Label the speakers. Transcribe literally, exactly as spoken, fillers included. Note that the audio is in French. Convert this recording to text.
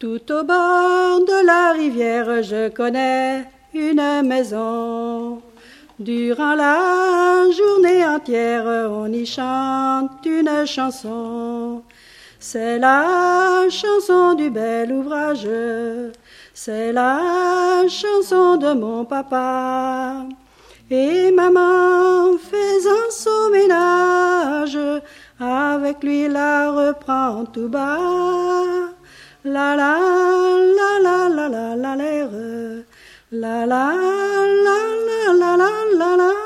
Speaker 1: Tout au bord de la rivière, je connais une maison. Durant la journée entière, on y chante une chanson. C'est la chanson du bel ouvrage, c'est la chanson de mon papa. Et maman, faisant son ménage, avec lui la reprend tout bas. La la la la la la la l'air, la la la la la la la la.